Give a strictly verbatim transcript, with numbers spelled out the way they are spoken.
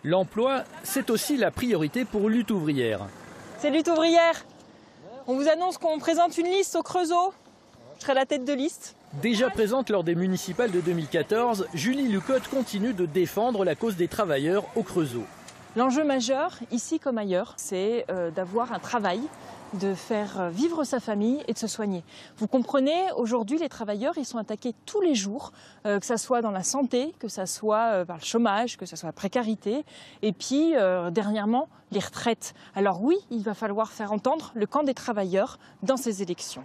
L'emploi, c'est aussi la priorité pour Lutte ouvrière. C'est Lutte ouvrière. On vous annonce qu'on présente une liste au Creusot. Je serai la tête de liste. Déjà présente lors des municipales de deux mille quatorze, Julie Lucotte continue de défendre la cause des travailleurs au Creusot. L'enjeu majeur, ici comme ailleurs, c'est euh, d'avoir un travail, de faire vivre sa famille et de se soigner. Vous comprenez, aujourd'hui, les travailleurs, ils sont attaqués tous les jours, euh, que ce soit dans la santé, que ce soit euh, par le chômage, que ce soit la précarité, et puis, euh, dernièrement, les retraites. Alors oui, il va falloir faire entendre le camp des travailleurs dans ces élections.